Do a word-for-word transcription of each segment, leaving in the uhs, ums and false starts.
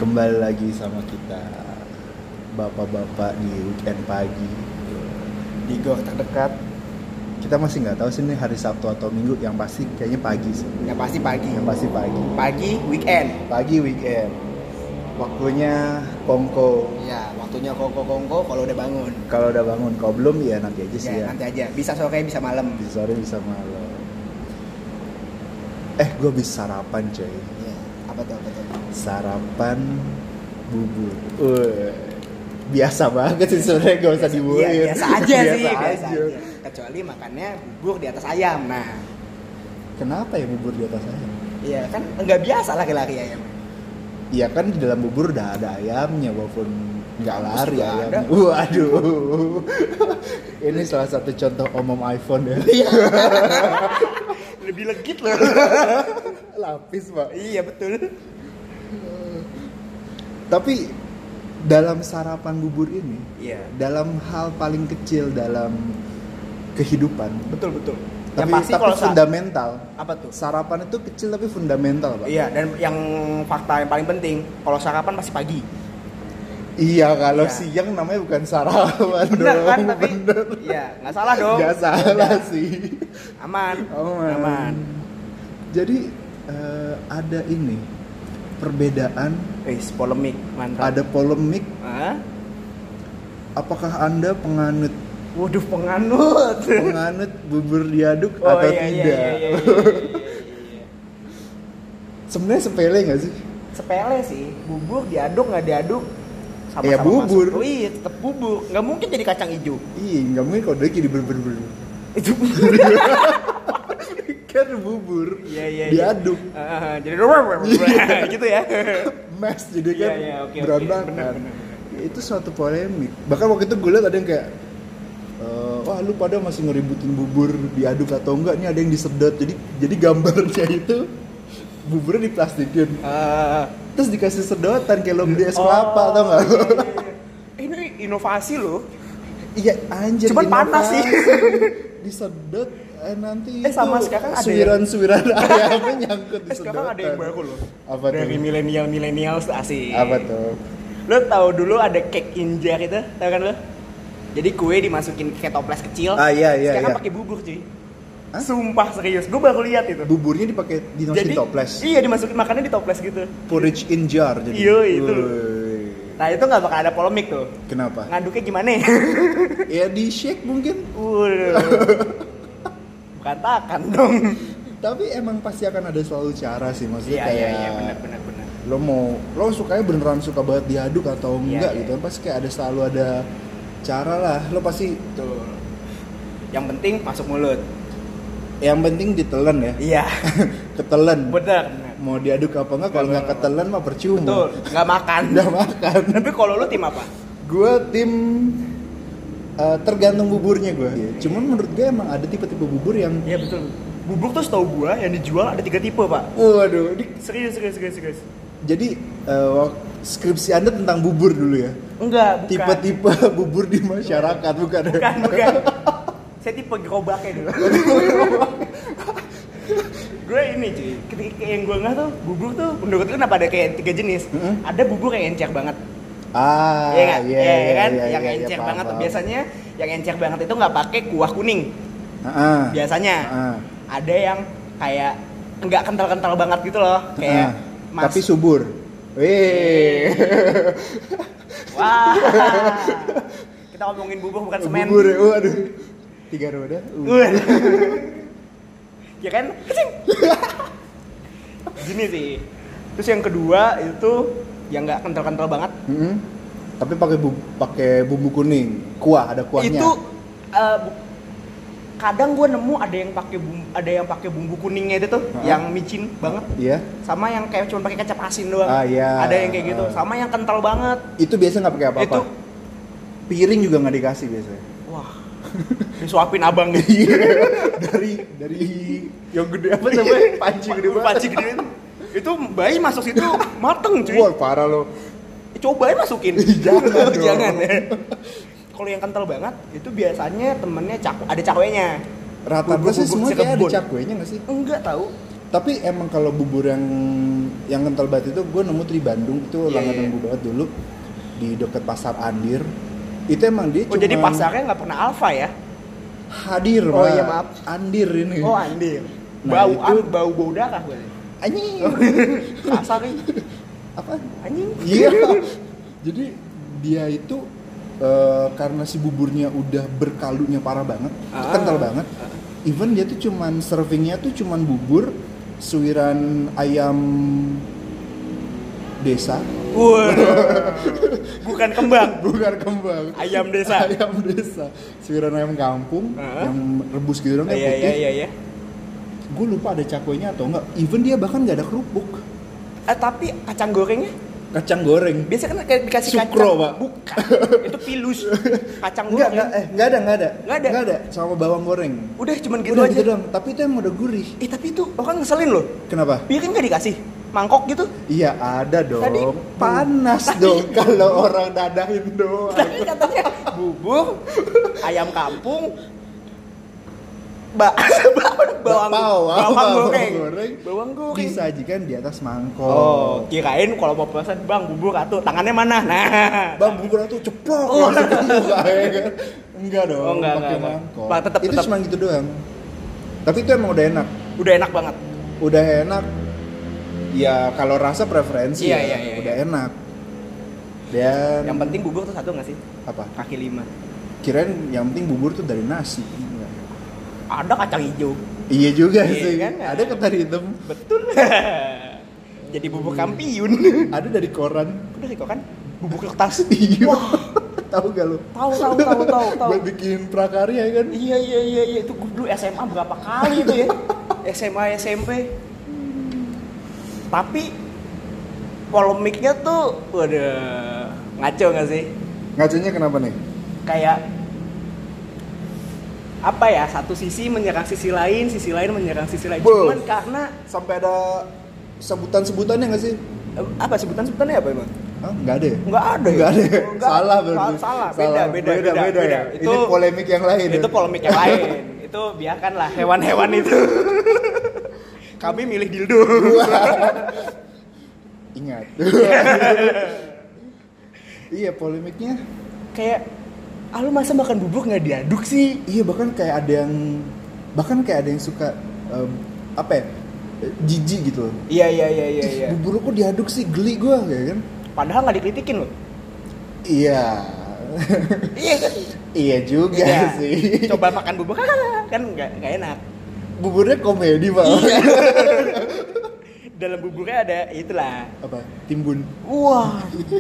Kembali lagi sama kita bapak-bapak di weekend pagi di gor terdekat. Kita masih nggak tahu sih ini hari Sabtu atau Minggu. Yang pasti kayaknya pagi sih. Yang pasti pagi. Yang pasti pagi. Pagi weekend. Pagi weekend. Waktunya kongko. Iya, waktunya kongko-kongko kalau udah bangun. Kalau udah bangun, kalau belum ya nanti aja sih ya. Ya, nanti aja. Bisa sore, bisa malam. Bisa sore, bisa malam. Eh, gue bisa sarapan coy. Iya. Apa tuh? Apa tuh? Sarapan bubur. Uh, biasa banget sih sebenarnya, gak usah dibuahin. Iya, biasa aja biasa sih, aja. biasa aja. Kecuali makannya bubur di atas ayam. Nah, kenapa ya bubur di atas ayam? iya kan enggak biasa laki-laki ayam. Iya kan di dalam bubur udah ada ayamnya walaupun nggak lari juga ayamnya. ada. Waduh, ini salah satu contoh omom iPhone ya. Iya. Lebih legit loh. Lapis pak. Iya betul. Tapi dalam sarapan bubur ini, Iya. dalam hal paling kecil dalam kehidupan, Betul betul. tapi, Yang pasti tapi kalau sa- fundamental. apa tuh? Sarapan itu kecil tapi fundamental pak. Iya, dan yang fakta yang paling penting, kalau sarapan pasti pagi. Iya, kalau Iya. siang namanya bukan sarapan. Bener dong, kan? Tapi bener. iya, nggak salah dong. Nggak salah sih. Aman. Aman. Aman. Jadi eh, ada ini perbedaan, Wis, polemik, mantap. ada polemik. Hah? Apakah Anda penganut Waduh, penganut. penganut bubur diaduk Oh, atau iya, iya, tidak? iya, iya, iya, iya. Sebenarnya sepele nggak sih? Sepele sih, bubur diaduk nggak diaduk sama-sama Ya, bubur. masuk. Oh, iya, tetap bubur. Nggak mungkin jadi kacang hijau. Iya, nggak mungkin kalau dia jadi ber-ber-ber. Itu bubur. Kan bubur Iya, iya, iya. diaduk, Ah, jadi gitu ya. mash jadi kan Iya, iya, oke, oke. berantakan. Benar, benar, Itu suatu polemik. Bahkan waktu itu gue liat ada yang kayak eh, wah lu pada masih ngeributin bubur diaduk atau enggak, nih ada yang disedot. Jadi jadi gambarnya itu buburnya diplastikin, Ah, terus dikasih sedotan kayak lo beli es oh, kelapa, tau nggak? iya, iya, iya. Ini inovasi loh. Iya anjir. Cuman panas inovasi. sih. Disedot eh, nanti Eh, sama itu sekarang ada suiran-suiran ayamnya nyangkut di Eh, sekarang ada yang baru loh. Apa tuh? Dari milenial-milenial asik. Apa tuh? Lo tau dulu ada cake injar itu, tau kan lo? Jadi kue dimasukin ke toples kecil. Ah, iya, iya, Sekarang iya. pakai bubur cuy. Hah? Sumpah serius, gue baru lihat itu. Buburnya dipakai di nasi Jadi toples. iya dimasukin makannya di toples gitu. Porridge in jar jadi. Iya, itu. Woi. Nah itu nggak bakal ada polemik tuh. Kenapa? Ngaduknya gimana? Ya di shake mungkin. Waduh. Berantakan dong. Tapi emang pasti akan ada selalu cara sih, maksudnya Iya kayak iya iya benar benar benar. lo mau lo sukanya beneran suka banget diaduk atau Iya, enggak iya. gitu kan, pasti kayak ada selalu ada cara lah. Lo pasti Tuh. Yang penting masuk mulut. yang penting ditelan ya. Iya. Ketelan. Benar. Mau diaduk apa enggak, kalau nggak ketelan mah percuma. Betul. Nggak makan. Nggak makan. Tapi kalau lu tim apa? Gue tim eh, tergantung buburnya gue. Cuman menurut gue emang ada tipe-tipe bubur yang Iya betul. Bubur tuh setahu gua yang dijual ada tiga tipe pak. waduh, ini Serius serius serius serius. jadi eh, wak- skripsi Anda tentang bubur dulu ya. Enggak. Bukan. Tipe-tipe bubur di masyarakat bukan? ya? Bukan bukan. Saya tipe gerobaknya dulu. Gue ini cuy, ketika yang gue nggak tuh bubur tuh menurut gue kenapa ada kayak tiga jenis. Mm-hmm. Ada bubur yang encer banget. Ah, Iya nggak? iya, Iya iya, kan? iya, yang iya, iya, encer paham, banget tuh paham. biasanya yang encer banget itu nggak pakai kuah kuning. Ah, Biasanya. ah, Ada yang kayak nggak kental-kental banget gitu loh, kayak ah. mas. Tapi subur. Wih. Wah. Kita ngomongin bubur bukan semen. Bubur, ya, waduh. Tiga roda. Uh. Wah. Ya kan? Kecing. Gini sih. Terus yang kedua itu yang nggak kental-kental banget. Mm-hmm. Tapi pakai bu- pakai bumbu kuning, kuah, ada kuahnya. Itu uh, bu- kadang gue nemu ada yang pakai bumbu, ada yang pakai bumbu kuningnya itu tuh, Uh-huh. yang micin banget. Iya. Sama yang kayak cuma pakai kecap asin doang. Ah, iya. Ada yang kayak gitu. Sama yang kental banget. Itu biasa nggak pakai apa-apa. Itu Piring juga nggak dikasih biasanya. wah. Disuapin abang nih. dari dari yang gede apa namanya? Panci gede banget. Panci gede itu. Itu bayi masuk situ mateng cuy. Wah, parah lo. Cobain masukin. Jangan dong. Jangan ya. Kalau yang kental banget itu biasanya temennya cak ada cakwenya. Rata-rata Bubur- sih bubur semua kayak ada Cirebon. cakwenya nggak sih? Enggak tahu. Tapi emang kalau bubur yang yang kental banget itu gue nemu tuh di Bandung itu Iya, langganan iya. gue banget dulu di dekat pasar Andir. Itu emang dia Oh jadi cuman pasarnya nggak pernah Alfa ya? hadir, Oh, Pak. iya, maaf. Andir ini. Oh andir. Nah, Bau itu- ah, bau bau darah gue. Anjing. Kasar nih. Apa? Anjing. Iya. Jadi dia itu eh, karena si buburnya udah berkaldunya parah banget, Ah. kental banget. Even dia tuh cuman servingnya tuh cuman bubur, suiran ayam desa, Wah. Bukan kembang. bukan kembang. Ayam desa. Ayam desa, suiran ayam kampung Ah. yang rebus gitu dong, kayak Iya putih. iya iya iya. Gue lupa ada cakoynya atau enggak. Even dia bahkan nggak ada kerupuk, Eh tapi kacang gorengnya kacang goreng. biasa kan kayak dikasih Sukro, kacang. Pak. Bukan. Itu pilus. Kacang Enggak, goreng. enggak, eh, enggak ada, enggak ada. Nggak ada? Enggak ada, sama bawang goreng. Udah cuman gitu Udah aja. gitu doang, tapi itu emang udah gurih. Eh tapi itu orang ngeselin loh. Kenapa? Piring nggak dikasih mangkok gitu. Iya ada dong. Tadi panas Tadi- dong kalau orang dadahin doang. Tadi katanya bubur, ayam kampung, ba bawang, Bapau, bawang bawang goreng, goreng. bawang goreng. Disajikan di atas mangkok. Oh, kirain kalau mau pesan bang bubur atuh tangannya mana? Nah, Bang bubur tuh ceplok Oh. langsung ke muka, ya kan? Enggak dong, Oh, enggak, pakai enggak, enggak. mangkok. Pak, tetep, itu tetep. cuma gitu doang. Tapi itu emang udah enak. udah enak banget. Udah enak. Ya kalau rasa preferensi Iya, ya, iya, iya, udah iya. enak. Dan Yang penting bubur tuh satu nggak sih? apa? Kaki lima. Kirain yang penting bubur tuh dari nasi. Enggak. Ada kacang hijau. Iya juga Iya sih. kan? Ada ketan hitam. Betul. Jadi bubur kampiun. Ada dari koran. Udah sih kok kan? Bubur kertas. Iya. Wah, Tahu gak lu? tahu tahu tahu tahu tahu. Buat bikin prakarya kan? Iya iya iya iya itu gue dulu S M A berapa kali itu ya? S M A S M P. Tapi polemiknya tuh waduh ngaco nggak sih? Ngaconya kenapa nih? Kayak apa ya? Satu sisi menyerang sisi lain, sisi lain menyerang sisi lain. Bo. Cuman karena Sampai ada sebutan-sebutannya nggak sih? eh, apa sebutan-sebutannya apa emang? Hah? Nggak ada ya? Nggak ada ya? Nggak ada ya? Nggak- Salah berarti. Salah, salah. Beda, beda, beda, beda, beda. ya? Itu- Ini polemik yang lain ya? Itu polemik yang lain. Itu biarkanlah hewan-hewan itu. Kami milih dildo. Ingat. Iya polemiknya. Kayak ah lu masa makan bubur nggak diaduk sih? Iya bahkan kayak ada yang bahkan kayak ada yang suka em, apa ya? Jijik gitu. Iya iya iya iya iya. Bubur lu kok diaduk sih, geli gua kayak kan. Padahal nggak dikritikin loh. Iya. Iya kan? Iya juga Iya. sih. Coba makan bubur kan nggak nggak enak. Buburnya komedi, Pak. Iya. Dalam buburnya ada itulah. Apa? Timbun. Wah.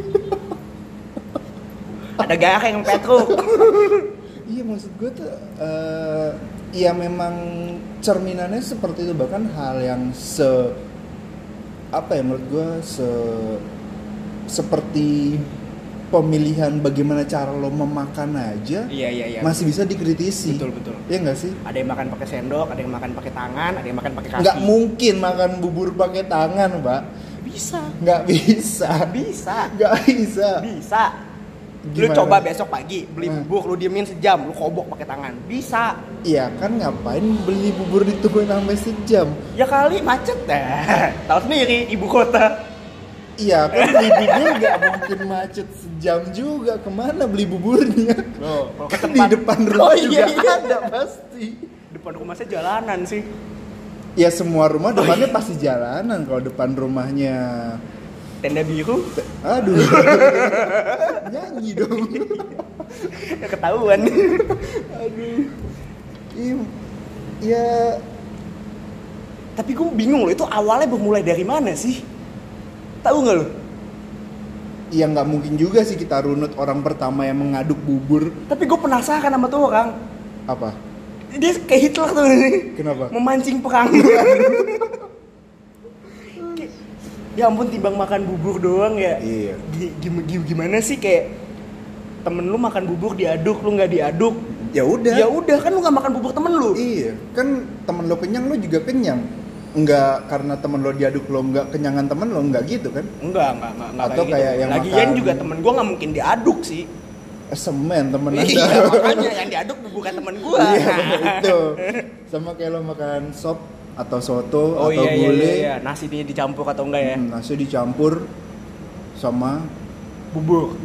Ada garak yang petruk. Iya maksud gue tuh eh ya memang cerminannya seperti itu, bahkan hal yang se apa ya menurut gue se seperti pemilihan bagaimana cara lo memakan aja Iya iya iya. masih bisa dikritisi. Betul betul. Iya nggak sih? Ada yang makan pakai sendok, ada yang makan pakai tangan, ada yang makan pakai kaki. Nggak mungkin makan bubur pakai tangan, Pak. Bisa. Nggak bisa. Bisa. Nggak bisa. Bisa. Lu Gimana? coba besok pagi beli Hmm. bubur, lu diemin sejam, lu kobok pakai tangan. Bisa. Iya kan ngapain beli bubur ditungguin sampai sejam? Ya kali macet dah. Tahu sendiri ibu kota. Iya kan beli bubur nggak mungkin macet sejam juga. Kemana beli buburnya? Loh, kalau ke Kan di tempat- depan rumah Oh, iya, juga iya. ada pasti. Depan rumah saya jalanan sih. Ya semua rumah Oh, depannya iya. pasti jalanan. Kalau depan rumahnya, Tenda biru aduh, nyanyi dong. ya ketahuan. Aduh, Iya, ya Tapi gue bingung loh, itu awalnya bermulai dari mana sih? Tahu nggak lo? ya nggak mungkin juga sih kita runut orang pertama yang mengaduk bubur. Tapi gue penasaran sama tuh orang. Apa? Dia kayak Hitler tuh. Kenapa? Memancing perang. Ya ampun, timbang makan bubur doang ya. Iya. Gi- gim- gim- Gimana sih kayak temen lu makan bubur diaduk, lu nggak diaduk. Ya udah. Ya udah kan lu nggak makan bubur temen lu. Iya, kan temen lo kenyang lo juga kenyang. Enggak karena temen lo diaduk lo enggak kenyangan temen lo, enggak gitu kan? Enggak, enggak, enggak, enggak Atau kayak, kayak gitu. yang Lagian makan- juga temen gua nggak mungkin diaduk sih. Eh, semen temen anda. Iya, makanya yang diaduk bukan temen gua. Iya, itu. Sama kayak lo makan sop atau soto Oh atau iya, iya gulai. iya iya, nasinya dicampur atau enggak ya? Hmm, nasi dicampur sama Bubur.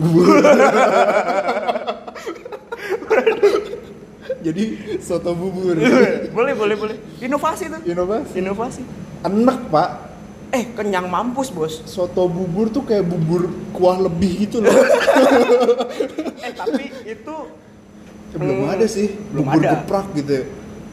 jadi soto bubur. boleh boleh boleh. Inovasi tuh. Inovasi. Inovasi. Enak pak. Eh kenyang mampus bos. Soto bubur tuh kayak bubur kuah lebih gitu loh. Eh tapi itu Ya, belum Hmm, ada sih belum bubur ada. geprak gitu ya.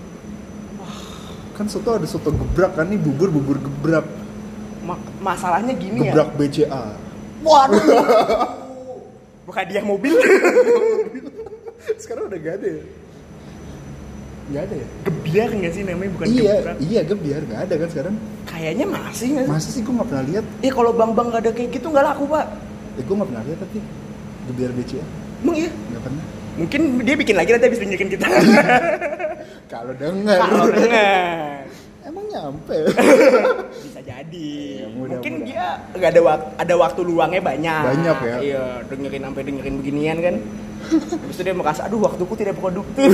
Kan soto ada soto gebrak kan, nih bubur bubur gebrak. ma- masalahnya gini Gebrak ya. B C A. Waduh. Bukan dia mobil. Sekarang udah gak ada ya? Gak ada ya? Gebiar nggak sih namanya bukan Iya, gebrak? iya gebiar gak ada kan sekarang. Kayaknya masih nggak sih? Masa sih gue gak pernah lihat? Iya kalau bang-bang nggak ada kayak gitu nggak laku pak. Eh gue gak pernah lihat tapi gebiar B C A Emang iya? gak pernah. Mungkin dia bikin lagi nanti habis tunjukin kita. Kalau denger. Kalau denger. Emang nyampe. Bisa jadi. Ya, mudah, Mungkin mudah. dia nggak ada waktu, ada waktu luangnya banyak. Banyak ya? Iya, dengerin sampai dengerin beginian kan. Habis itu dia merasa, aduh waktuku tidak produktif.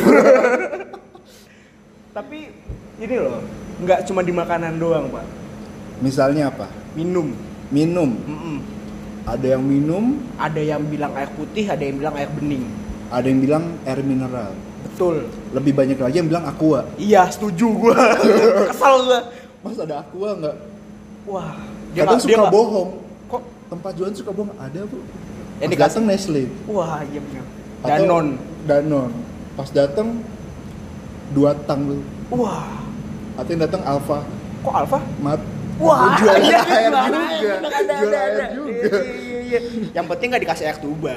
Tapi ini loh, nggak cuma di makanan doang pak. Misalnya apa? Minum. Minum. Mm-mm. Ada yang minum, Ada yang bilang air putih, ada yang bilang air bening. ada yang bilang air mineral. Betul. Lebih banyak lagi yang bilang aqua. Iya, setuju gua. Kesel gua. Mas ada aqua nggak? Wah, Kadang nggak- suka nggak- bohong. Kok? Tempat jualan suka bohong. Ada bu. Yang Pas dikasih- datang Nestle. Wah, iya benar. Atau Danon. Danon. Pas datang dua tang lu. Wah, Atau yang datang Alfa. kok Alfa? Mat. Wah, jual iya, air iya, juga. bener, ada, Jual ada, air ada. juga. Iya, iya, iya. Yang penting nggak dikasih air tuba.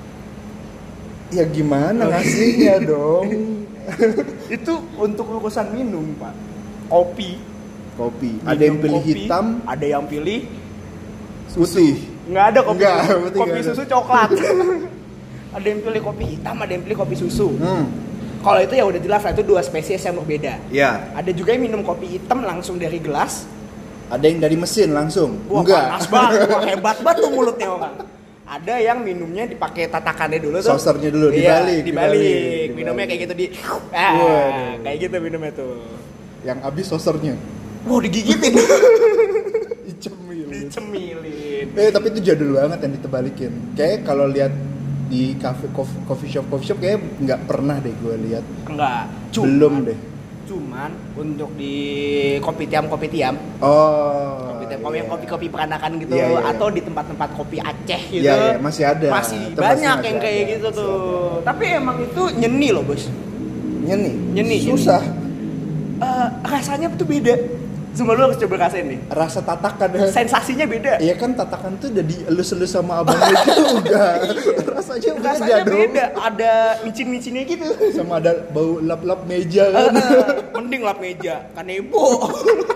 Ya gimana ngasihnya dong? Itu untuk urusan minum, Pak. Kopi. Kopi. Minum Ada yang pilih kopi, hitam, ada yang pilih putih. nggak ada kopi. Nggak, susu. putih Kopi nggak ada. susu coklat. Ada yang pilih kopi hitam, ada yang pilih kopi susu. Hmm. Kalau itu ya udah jelas lah, itu dua spesies yang berbeda. Ya. Ada juga yang minum kopi hitam langsung dari gelas. Ada yang dari mesin langsung. Wah, Enggak. panas banget, wah hebat banget tuh mulutnya orang. Ada yang minumnya dipakai tatakannya dulu tuh. Saucernya dulu, Iya, dibalik, dibalik. dibalik, Minumnya dibalik. kayak gitu di ah, Waduh. kayak gitu minumnya tuh. Yang habis saucernya. Wow, digigitin. Dicemil. Dicemilin. Eh tapi itu jadul banget yang ditebalikin. Kayak kalau lihat di cafe coffee, coffee shop coffee shop kayak nggak pernah deh gue lihat. Enggak, cuman, Belum deh. Cuman untuk di kopi tiam kopi tiam, Oh. kopi tiam iya. kopi yang kopi-kopi peranakan gitu, Iya, iya, iya. atau di tempat-tempat kopi Aceh gitu. Iya, iya, masih ada. Masih Itu banyak pasti masih yang kayak ada, gitu masih tuh. ada. Tapi emang itu nyeni loh, Bos. Nyeni. Nyeni, Susah. Eh, rasanya tuh beda. Cuma lu harus coba rasain nih. Rasa tatakan. Sensasinya beda. Iya kan tatakan tuh udah dielus-elus sama abangnya juga. Rasanya beda Rasanya dong. beda. Ada micin-micinnya gitu. Sama ada bau lap-lap meja kan. Eh, mending lap meja, kanebo.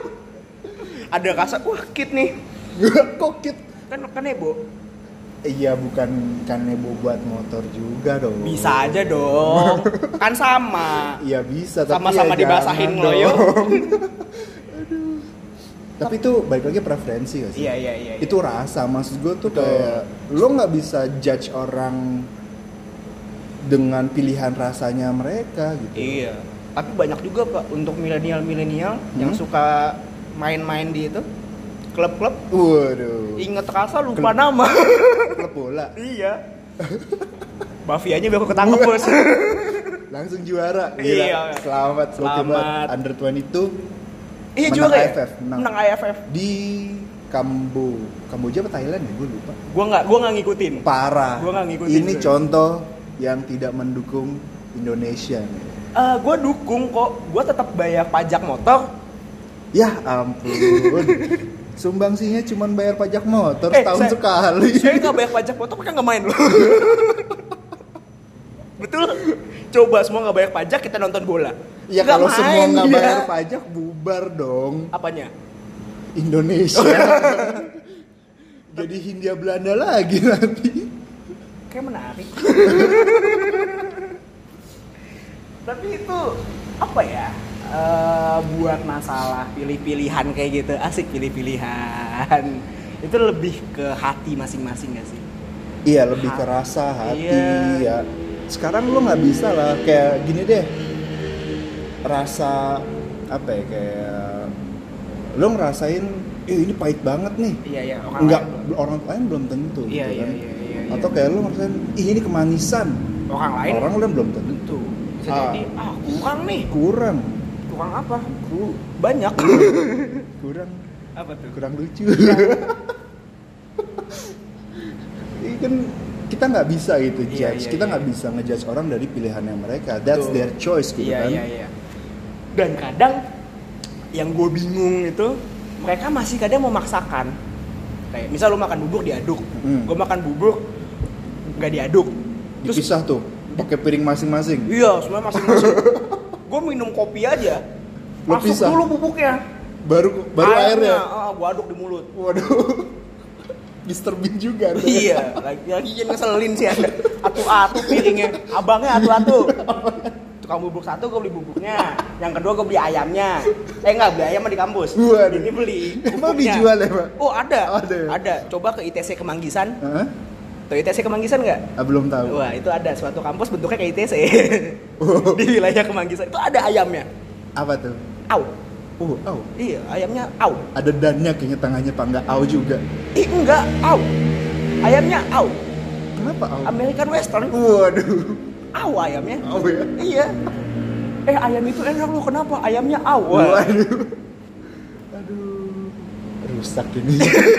Ada rasa wah kit nih. Kokit. Kan kanebo. Iya bukan kanebo buat motor juga dong. Bisa aja dong. Kan sama. Iya bisa tapi Sama-sama ya dibasahin jangan loyo. dong. Tapi itu balik lagi preferensi gak sih? Iya iya iya. Itu rasa, maksud gue tuh Betul. kayak lo nggak bisa judge orang dengan pilihan rasanya mereka gitu. Iya. Tapi banyak juga Pak untuk milenial-milenial yang Hmm? suka main-main di itu klub-klub. Waduh. Ingat rasa lupa Klub. nama. Klub bola. Iya. Mafianya biar ketangkep bos. Langsung juara. Gila. Iya. Selamat, Selamat. Ultimate under dua puluh dua. Iya Menang juara ya? A F F, menang. Menang A F F. Di Kambo, Kamboja apa Thailand ya? Gue lupa. Gua nggak gua nggak ngikutin. Parah. Gua nggak ngikutin, Ini coy. contoh yang tidak mendukung Indonesia nih. Eh, gua dukung kok. Gua tetap bayar pajak motor. Ya ampun. Sumbangsinya cuma bayar pajak motor Eh, setahun saya- sekali. Saya nggak bayar pajak motor, kan nggak main loh. Betul. Coba semua nggak bayar pajak, kita nonton bola. Ya Nggak kalau semua main nggak dia. bayar pajak bubar dong Apanya? Indonesia. Jadi Hindia Belanda lagi nanti. Kayak menarik. Tapi itu apa ya? Eh, buat masalah pilih-pilihan kayak gitu, asik pilih-pilihan. Itu lebih ke hati masing-masing gak sih? Iya lebih ke rasa hati Iya. ya. Sekarang lo nggak bisa lah kayak gini deh. Rasa apa ya kayak lo ngerasain, eh ini pahit banget nih. Iya iya. Enggak, orang lain belum tentu. Iya gitu iya kan. iya iya. Atau kayak lo ngerasain, ih ini kemanisan. Orang lain. Orang lain belum tentu. Tentu. Bisa Ah. jadi ah kurang nih. Kurang. Kurang apa? Ku, Banyak. kurang. Apa tuh? Kurang lucu. Ini kan kita nggak bisa gitu Iya, judge. iya, kita nggak iya. bisa ngejudge orang dari pilihannya mereka. That's Tuh. their choice gitu Iya kan. iya iya. Dan kadang yang gue bingung itu mereka masih kadang memaksakan. Kayak misal lu makan bubur diaduk, Hmm. gue makan bubur nggak diaduk. Terus Dipisah tuh, pakai piring masing-masing. iya, semua masing-masing. Gue minum kopi aja, Lu masuk pisah? dulu bubuknya. Baru baru airnya. ah, gue aduk di mulut. Waduh. mister Bean juga tuh. Iya, lagi lagi yang ngeselin sih ada. Atu-atu piringnya, abangnya atu-atu. Tukang bubur satu gue beli bubuknya, yang kedua gue beli ayamnya. Eh enggak, beli ayam mah di kampus. Waduh. Ini beli Emang bubuknya. dijual ya, Pak? Oh ada, Oh, ada ya? ada. Coba ke I T C Kemanggisan. Hah? Tuh I T C Kemanggisan nggak? Ah, belum tahu. Wah itu ada suatu kampus bentuknya kayak I T C. Oh. Di wilayah Kemanggisan itu ada ayamnya. Apa tuh? Au. Oh, au. Iya, ayamnya au. Ada dannya kayaknya tengahnya Pak, enggak au juga. Ih enggak, au. Ayamnya au. Kenapa au? American Western. Waduh. Au ayamnya. Au ya? Iya. Eh ayam itu enak loh, kenapa? Ayamnya au. Wah. Waduh. Aduh. Rusak ini.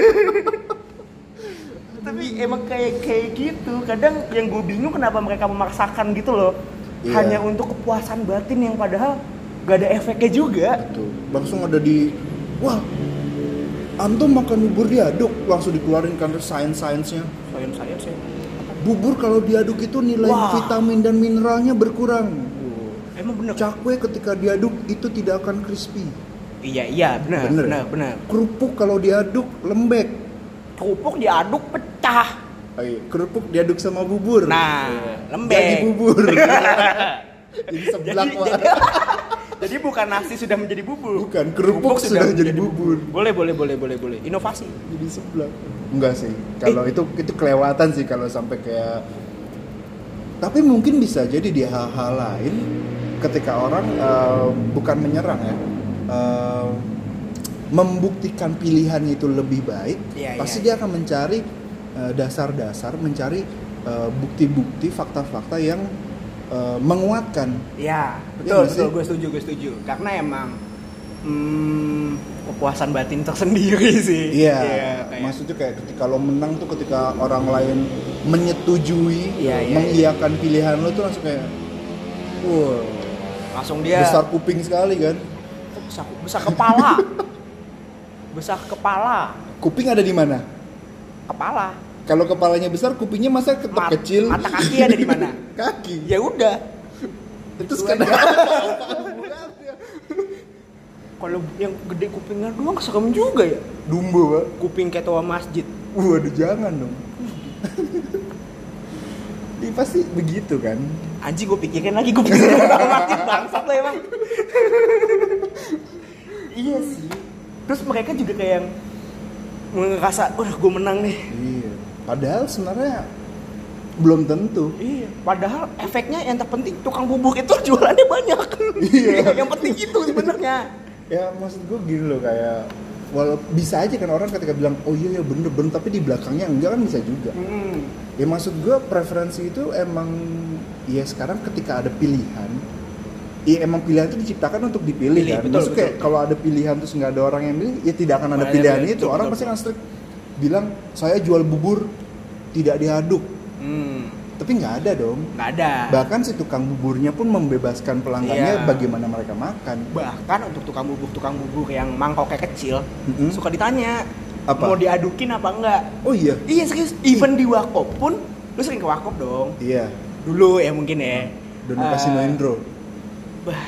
Tapi emang kayak kayak gitu. Kadang yang gue bingung kenapa mereka memaksakan gitu loh. Iya. Hanya untuk kepuasan batin yang padahal gak ada efeknya juga. Tuh, langsung ada di wah. Antum makan bubur diaduk, langsung dikeluarin kan sains-sainsnya. Sayang-sayang sih. Bubur kalau diaduk itu nilai Wah. vitamin dan mineralnya berkurang. Emang bener. Cakwe ketika diaduk itu tidak akan crispy. Iya iya benar Bener. benar benar. Kerupuk kalau diaduk lembek. Kerupuk diaduk pecah. Ayo, kerupuk diaduk sama bubur. Nah, lembek. Jadi bubur. Jadi seblak, Jadi, Wak. jadi, jadi bukan nasi sudah menjadi bubur. Bukan, kerupuk sudah jadi bubur. Boleh boleh boleh boleh boleh. Inovasi. Jadi seblak. Enggak sih. Kalau Eh. itu itu kelewatan sih kalau sampai kayak. Tapi mungkin bisa jadi di hal-hal lain ketika orang uh, bukan menyerang ya. Uh, membuktikan pilihannya itu lebih baik, Iya, pasti iya. dia akan mencari uh, dasar-dasar, mencari uh, bukti-bukti, fakta-fakta yang uh, menguatkan. Ya, Iya nggak betul, sih? betul, gue setuju, gue setuju. Karena emang hmm, kepuasan batin tersendiri sih. Iya, kayak- maksudnya kayak ketika lo menang tuh ketika orang lain menyetujui, Iya, iya, mengiyakan pilihan lo tuh langsung kayak, wow, langsung dia besar kuping sekali kan? Oh, besar, besar kepala, besar kepala, Kuping ada di mana? kepala. Kalau kepalanya besar, kupingnya masa tetap Mat- kecil? mata kaki ada di mana? Kaki. Ya udah. Itu Itu sekedar. Kalau yang gede kupingnya doang serem juga ya. Dumbo, Pak. Kuping ketua masjid. Waduh, jangan dong. Ini pasti begitu kan? Anjing gue pikirin lagi gue pikirin orang masjid bangsat lo emang. Iya sih. Terus mereka juga kayak yang ngerasa, wah gue menang nih. Iya. Padahal sebenarnya belum tentu. Iya. Padahal efeknya yang terpenting tukang bubur itu jualannya banyak. Iya. Yang penting itu sebenarnya. Ya maksud gue gini loh kayak walau bisa aja kan orang ketika bilang oh iya ya bener bener tapi di belakangnya enggak kan bisa juga. Hmm. Ya maksud gue preferensi itu emang ya sekarang ketika ada pilihan, ya emang pilihan itu diciptakan untuk dipilih Pilih, kan. betul, Maksud betul, kayak betul. kalau ada pilihan terus nggak ada orang yang pilih, ya tidak akan ada Mana ada pilihan pilihan, itu. betul, Orang betul, pasti akan strict bilang saya jual bubur tidak diaduk, Hmm. tapi nggak ada dong. Nggak ada. Bahkan si tukang buburnya pun membebaskan pelanggannya Iya. bagaimana mereka makan. Bahkan untuk tukang bubur tukang bubur yang mangkoknya kecil Mm-mm. suka ditanya Apa? mau diadukin apa enggak. Oh iya, Iya serius. Even di warkop pun lu sering ke warkop dong. iya. Dulu ya mungkin ya. Dan Eh, Kasino Indro. Bah.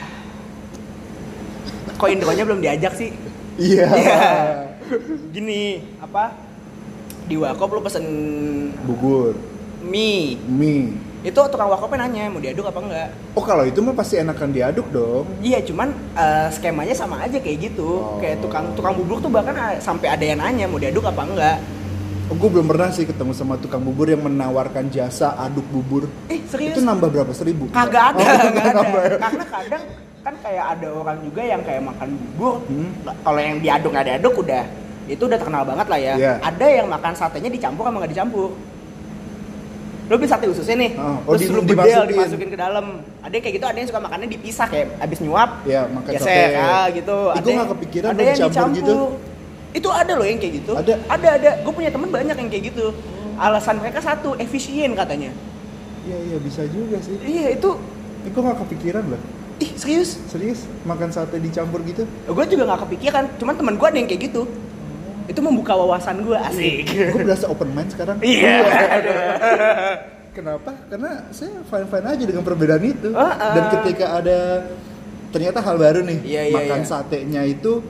Kok Indronya belum diajak sih? Iya. Iya. Gini, apa? Di warkop lu pesen Bubur, mie. mie. Itu tukang warkopnya nanya mau diaduk apa enggak. Oh kalau itu mah pasti enakan diaduk dong. Iya, cuman eh, skemanya sama aja kayak gitu. Oh. Kayak tukang tukang bubur tuh bahkan ah, sampai ada yang nanya mau diaduk apa enggak. Oh, gue belum pernah sih ketemu sama tukang bubur yang menawarkan jasa aduk bubur. Eh, serius? Itu nambah berapa seribu? Kagak ada, Oh, kagak ada. nambah ya. Karena kadang kan kayak ada orang juga yang kayak makan bubur, Hmm. kalau yang diaduk nggak diaduk udah itu udah terkenal banget lah ya. Iya. Ada yang makan satenya dicampur sama nggak dicampur. Lo beli sate ususnya nih, Oh, oh, terus di- lu bedel dimasukin. dimasukin ke dalam. Ada yang kayak gitu, ada yang suka makannya dipisah kayak abis nyuap. Ya, makan geser, sate. ah, gitu. Ih, Ada gua yang- nggak kepikiran ada lo yang dicampur dicampur. gitu. Itu ada loh yang kayak gitu. Ada? Ada, ada. Gue punya temen banyak yang kayak gitu. Alasan mereka satu, efisien katanya. Iya iya bisa juga sih. Iya, itu Ini gue nggak kepikiran loh. ih serius. Serius makan sate dicampur gitu? Gue juga nggak kepikiran, cuman temen gue ada yang kayak gitu. Itu membuka wawasan gue, asik. Gue berasa open mind sekarang. Iya. Kenapa? Karena saya fine fine aja dengan perbedaan itu. Oh, uh. Dan ketika ada ternyata hal baru nih, Iya, iya, makan iya. satenya itu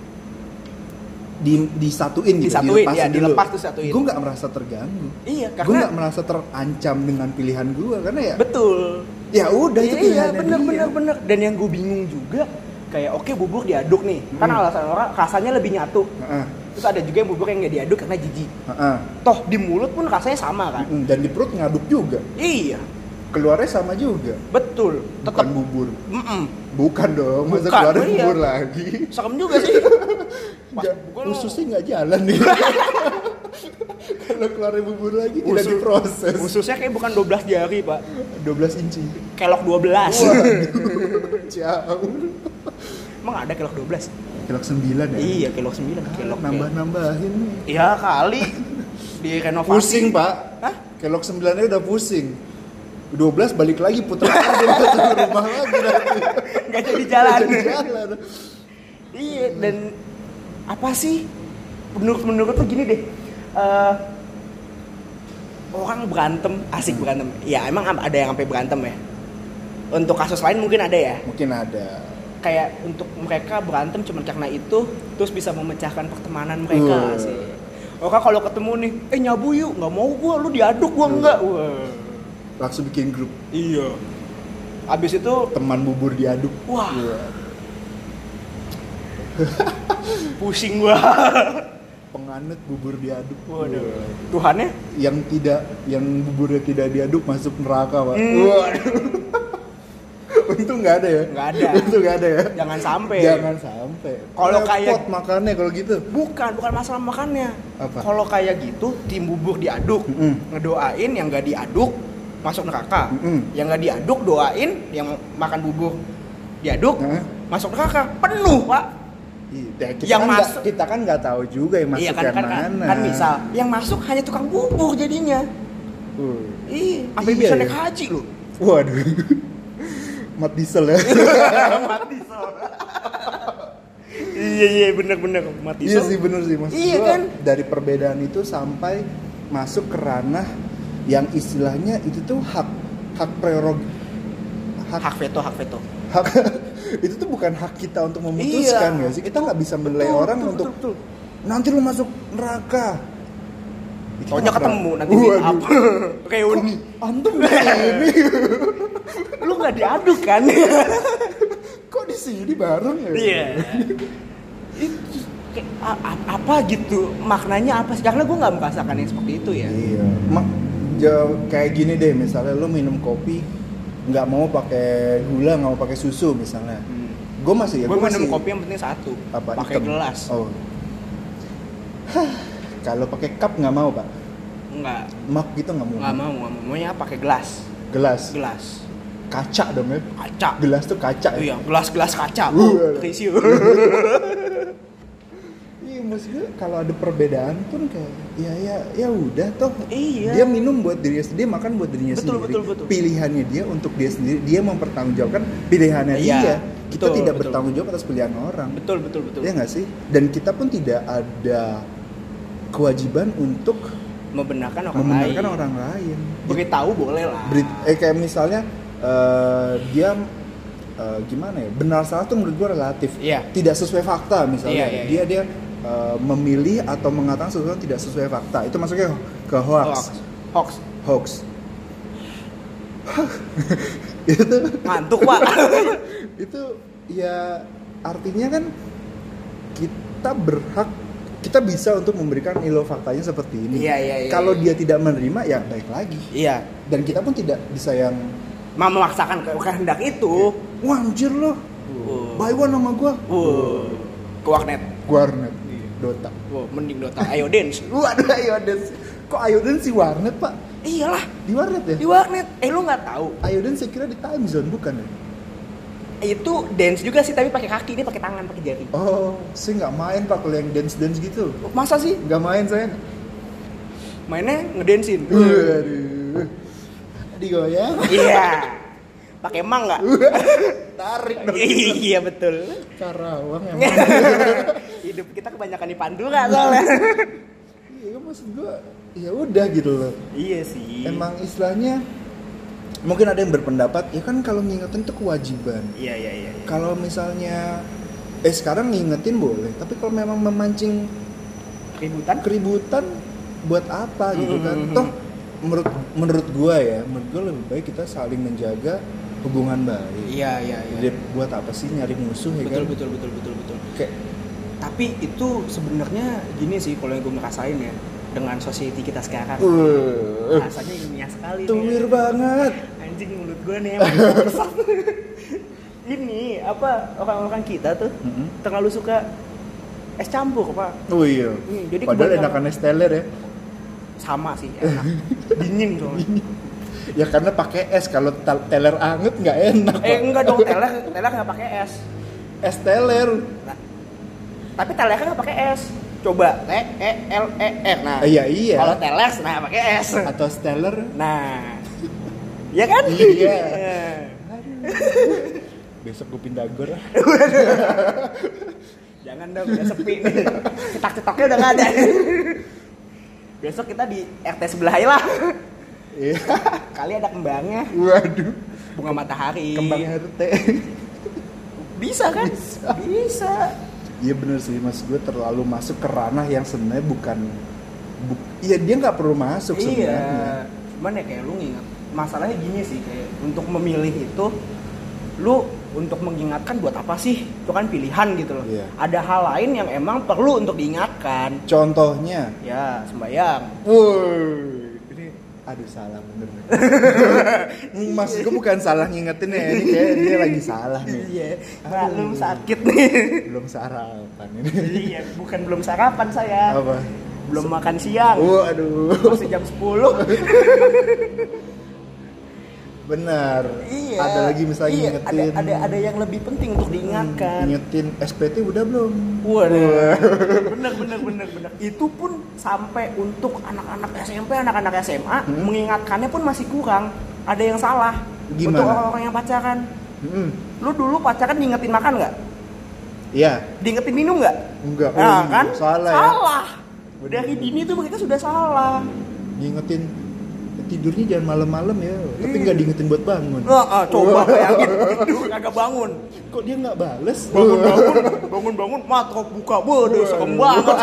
di disatuin gitu, Disatuin, dilepasin iya, dulu. dilepas tuh satuin. Gue nggak merasa terganggu. Iya, Gue karena nggak merasa terancam dengan pilihan gue karena ya. betul. Ya udah itu Iya, pilihannya bener dia. bener bener. Dan yang gue bingung juga, kayak oke bubur diaduk nih, kan Hmm. alasan orang rasanya lebih nyatu. Heeh, Terus ada juga yang bubur yang nggak diaduk karena jijik. heeh. Toh di mulut pun rasanya sama kan? Mm, Dan di perut ngaduk juga. Iya, Keluarnya sama juga. betul. Bukan Tetap. bubur. Mm-mm. Bukan dong, masa Bukan, keluarnya iya. bubur lagi. Serem juga sih. Pas Nggak, bubur lo- ususnya nggak jalan nih. Kalau keluarin bubur lagi tidak Usus- diproses. Ususnya kayak bukan dua belas jari, Pak. dua belas inci. Kelok dua belas. Waduh, jauh. Emang ada kelok dua belas? Kelok sembilan ya? Iya, kelok sembilan. Kelok Nambah-nambahin nih. Iya kali. Direnovasi. Pusing, Pak. Hah? Kelok sembilannya udah pusing. dua belas balik lagi putar lagi masuk ke rumah lagi nanti. Nggak jadi jalan. Nggak jadi jalan. Iya, dan apa sih? Menurut menurut tuh gini deh. eh, orang berantem, asik berantem. Ya emang ada yang sampai berantem ya. Untuk kasus lain mungkin ada ya. Mungkin ada. Kayak untuk mereka berantem cuma karena itu, terus bisa memecahkan pertemanan mereka Uh. sih. Orang kalau ketemu nih, eh nyabu yuk, nggak mau gua, lu diaduk gua enggak. Wah. Langsung bikin grup Iya. Abis itu, teman bubur diaduk. wah, Iya. pusing gua. Penganut bubur diaduk. Waduh. Wah. Tuhannya? Yang tidak, yang buburnya tidak diaduk masuk neraka, Pak. Hmm. Waduh. Untung nggak ada ya. Nggak ada. Untung nggak ada ya. Jangan sampai. Jangan sampai. Kalau Repot kayak- makannya kalau gitu. Bukan, bukan masalah makannya. Apa? Kalau kayak gitu, tim bubur diaduk, Mm-mm. ngedoain yang nggak diaduk masuk neraka. Mm-mm. Yang nggak diaduk doain yang makan bubur diaduk Heeh. masuk neraka. Penuh, Pak. Iya, kita Yang kan nggak- masuk- kita kan nggak tahu juga yang masuk Iya kan, yang kan, kan, mana. kan misal yang masuk hanya tukang bubur jadinya. Uh. Ih, sampai Iya, bisa iya. naik haji loh. Waduh. Mat diesel ya. Mati so. Iya iya bener-bener mati Iya so. sih bener sih maksud Iya gua, kan? dari perbedaan itu sampai masuk ke ranah yang istilahnya itu tuh hak hak prerog hak, Hak veto, hak veto. hak itu tuh bukan hak kita untuk memutuskan Iya. ya sih, kita nggak bisa menilai Betul, orang betul, untuk betul, nanti lu masuk neraka. Ya, kita Taunya nggak ketemu pernah- nanti meet up. Waduh. Reuni. Kok antum di sini? Lu nggak diaduk kan? Kok di sini bareng ya? Iya. Itu kayak, a- a- apa gitu maknanya apa sih? Karena gue nggak merasakan yang seperti itu ya. Iya. Mak, jauh, kayak gini deh, misalnya lu minum kopi nggak mau pakai gula, nggak mau pakai susu misalnya. Hmm. Gue masih ya, gue gue minum masih kopi yang penting satu, apa, pakai hitam? gelas. Oh. Hah, kalau pakai cup nggak mau pak, Enggak, mug gitu nggak mau. nggak mau, nggak mau. Maunya pakai gelas, Gelas, gelas, kaca dong ya. kaca. Gelas tuh kaca. Ya? Iya, gelas-gelas kaca. Uh, Oh, ada. Tissue. Iya maksudnya kalau ada perbedaan pun kayak ya ya ya udah toh. Iya. Dia minum buat dirinya sendiri, dia makan buat dirinya Betul, sendiri. betul, betul. Pilihannya dia untuk dia sendiri, dia mempertanggungjawabkan pilihannya Iya, dia. Kita betul, tidak betul. bertanggung jawab atas pilihan orang. Betul, betul, betul. Iya nggak sih? Dan kita pun tidak ada kewajiban untuk Membenarkan orang membenarkan lain. orang lain. Beritahu boleh lah. Berit- eh kayak misalnya eh, dia eh, gimana ya? Benar salah tuh menurut gua relatif. Iya. Tidak sesuai fakta misalnya. Iya, iya, dia dia eh, memilih atau mengatakan sesuatu yang tidak sesuai fakta. Itu masuknya ke hoax. Hoax. Hoax. itu Ngantuk, Pak. itu ya artinya kan kita berhak, kita bisa untuk memberikan ilo faktanya seperti ini. Iya, iya, iya, Kalau iya. dia tidak menerima ya baik lagi. Iya. Dan kita pun tidak bisa yang Mau memaksakan ke- kehendak itu. wah anjir loh. Uh. Buy one sama gua. Uh. Ke warnet. Warnet. Dota. Wow, mending Dota. Ayo dance. Waduh, ayo dance. Kok ayo dance sih warnet, Pak? Iyalah, Di warnet ya? di warnet. Eh lu nggak tahu? Ayo dance saya kira di time zone bukan ya? Itu dance juga sih tapi pakai kaki, dia pakai tangan, pakai jari. Oh, saya nggak main Pak kalau yang dance dance gitu. Masa sih? Nggak main saya. Mainnya ngedansin. Waduh. Digoyang. Iya. Pakai emang nggak? Tarik dong. Iya betul. Karawang emang. Hidup kita kebanyakan di Pandura soalnya. Iya maksud gua ya udah gitu loh. Iya sih. Emang istilahnya mungkin ada yang berpendapat ya kan kalau ngingetin itu kewajiban. Iya iya iya. iya. Kalau misalnya eh sekarang ngingetin boleh, tapi kalau memang memancing Keributan? keributan buat apa gitu kan? Mm-hmm. Toh menurut menurut gua ya, menurut gua lebih baik kita saling menjaga hubungan baik. Iya iya iya. Jadi buat apa sih nyari musuh ya Betul kan? betul betul betul betul. Kayak Tapi itu sebenarnya gini sih kalau yang gue ngerasain ya dengan society kita sekarang. uh, Rasanya ilmiah sekali. tuwir nih. banget. Anjing mulut gue nih emang rusak. Ini apa orang-orang kita tuh Mm-hmm. terlalu suka es campur pak. Oh iya. Hmm, jadi Padahal kebanyakan- enakan es teler ya. Sama sih enak. Dingin soalnya. Ya karena pakai es, kalau tal- teler anget nggak enak. Eh Pak. enggak dong teler teler nggak pakai es. Es teler. Nah, tapi telernya nggak pakai es. Coba T E L E R. Nah, Ah, iya iya. kalau teler nah pakai es. Atau steller. Nah, ya kan? Iya. Besok gue pindah gor. Jangan dong, udah sepi nih. Cetak-cetaknya udah nggak ada. Besok kita di R T sebelah aja lah. Iya. Kali ada kembangnya, Waduh. bunga matahari. Kembang R T. Bisa kan? Bisa. Bisa. Iya bener sih, mas gue terlalu masuk ke ranah yang sebenarnya bukan. Bu- iya dia nggak perlu masuk sebenarnya. Iya. Cuman ya kayak lu nginget. Masalahnya gini sih kayak untuk memilih itu, lu untuk mengingatkan buat apa sih? Itu kan pilihan gitu loh. Iya. Ada hal lain yang emang perlu untuk diingatkan. Contohnya. Ya, sembayang. Woi, ini aduh salah bener. Mas gue bukan salah ngingetin ya, ini kayak dia lagi salah nih. Iya. Aduh. Belum sakit nih. Belum sarapan ini. Iya, bukan belum sarapan saya. Apa? Belum makan siang. Oh, aduh. Masih jam sepuluh. Benar. Iya. Ada lagi misalnya iya, ngingetin. Ada, ada ada yang lebih penting untuk diingatkan. Ngingetin S P T udah belum? Waduh. Bener bener bener bener. Itu pun sampai untuk anak-anak S M P, anak-anak S M A Hmm. mengingatkannya pun masih kurang. Ada yang salah. Gimana? Untuk orang-orang yang pacaran. Hmm. Lu dulu pacaran diingetin makan nggak? Iya. Diingetin minum nggak? Enggak. Nah, Oh, kan? Salah ya. Salah. Dari dini tuh kita sudah salah. Ngingetin tidurnya jangan malam-malam ya. Tapi Iya. nggak diingetin buat bangun. Nah, ah, coba bayangin tidur kagak bangun. Kok dia nggak bales? Bangun bangun bangun bangun matrok buka bodoh serem banget.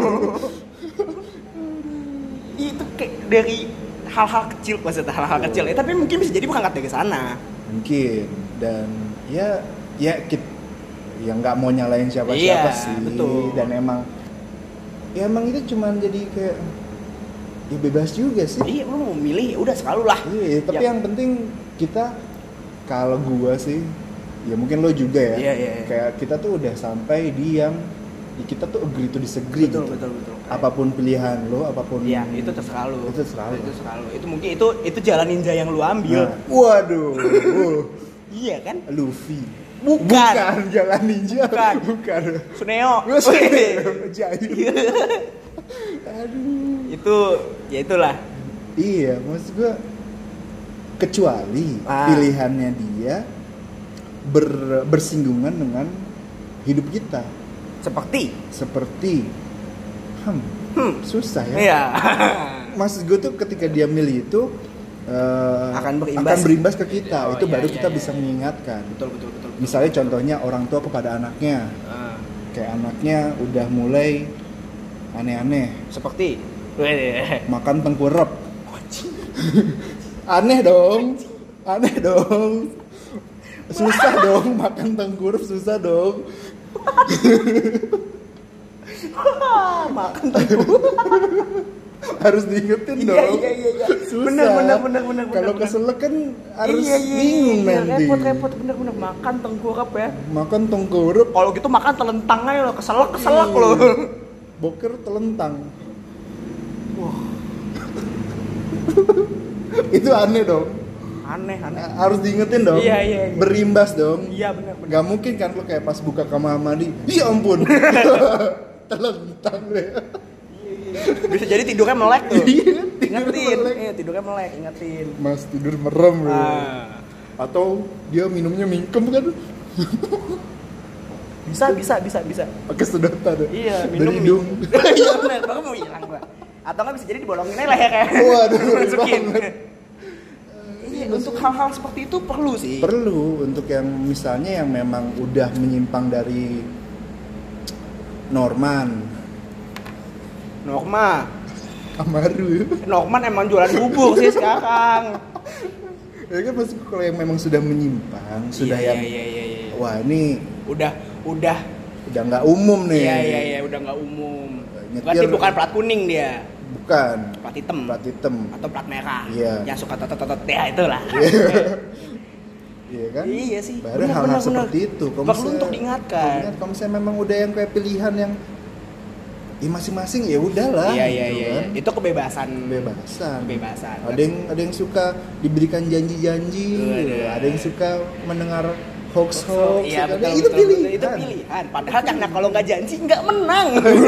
Itu kayak dari hal-hal kecil maksudnya hal-hal kecil ya, tapi mungkin bisa jadi berangkat dari sana. Mungkin. Dan ya ya kita ya nggak mau nyalain siapa-siapa Iya, sih. betul. Dan emang ya emang itu cuman jadi kayak ya bebas juga sih. Iya, lu mau milih ya udah selalu lah. Iya, tapi Ya. yang penting kita kalau gua sih ya mungkin lo juga ya. Iya, iya, iya. Kayak kita tuh udah sampai di yang ya kita tuh agree to disagree Betul, gitu. betul, betul. Apapun pilihan lo, apapun Iya, itu terserah lu. Itu terserah lu. Itu terserah lu. Itu mungkin itu itu jalan ninja yang lu ambil. Nah, waduh. uh, Iya kan? Luffy. Bukan. Jalan ninja. Bukan. Bukan. Suneo. Jahil. Aduh. Itu ya itulah. Iya, maksud gua kecuali Ah. pilihannya dia ber, bersinggungan dengan hidup kita. Seperti Seperti hmm, hmm. susah ya. Iya. Maksud gue tuh ketika dia milih itu eh, Akan berimbas. akan berimbas ke kita. Oh, itu iya, baru iya, kita iya, bisa iya. mengingatkan. Betul betul betul. betul. Misalnya contohnya orang tua kepada anaknya. Ah. Kayak anaknya udah mulai aneh-aneh, Seperti Weh. makan tengkurap. Aneh dong. Aneh dong. Susah dong makan tengkurap, susah dong. makan tengkurap. harus diingetin Iya, dong. iya, iya, iya. Susah. Bener, bener, bener, bener, Kalau bener. keselak kan harus iya, iya, bingung iya, nanti. repot repot bener bener makan tengkurap ya. Makan tengkurap, Kalau gitu makan telentang aja lo, keselak keselak lo. boker telentang. Wah, Itu aneh dong. aneh aneh. Harus diingetin dong. Iya, iya, iya. Berimbas dong. Iya benar benar. Gak mungkin kan lo kayak pas buka kamar mandi, ya ampun. Telentang deh. Bisa jadi tidurnya melek tuh. Iya, tidur Ingetin, melek. eh tidurnya melek, ingetin. Mas tidur merem bro. Ah. Atau dia minumnya mingkem kan Bisa bisa bisa bisa. pakai sedotan deh. Iya, minum dari hidung. Iya benar, baru mau hilang gua. Atau nggak bisa jadi dibolongin aja lehernya. Waduh, ngeri Masukin. banget. Iya, untuk hal-hal seperti itu perlu sih. Perlu untuk yang misalnya yang memang udah menyimpang dari Norman, Norma, Amaru. Norman emang jualan bubur sih sekarang. Ya kan maksud kalau yang memang sudah menyimpang, sudah Iya, yang iya, iya, iya. wah ini Udah udah udah nggak umum nih. Iya iya iya udah nggak umum. Nyetir- Berarti bukan plat kuning dia, Bukan. plat hitam Plat hitam. atau plat merah. Iya. Yang suka totot-totot ya itulah. Iya kan? Iya sih. Baru Benar, hal-hal benar, seperti benar. itu. Kalau Perlu misalnya- untuk diingatkan. Ingat, kalau misalnya memang udah yang kayak pilihan yang ya masing-masing ya udahlah. Iya iya gitu iya. kan. Itu kebebasan. Kebebasan. Kebebasan. Ada yang ada yang suka diberikan janji-janji, Waduh. ada yang suka mendengar hoax-hoax. Iya gitu kan. betul, Ya, itu betul, pilihan. betul, itu pilihan. Padahal karena kalau nggak janji nggak menang.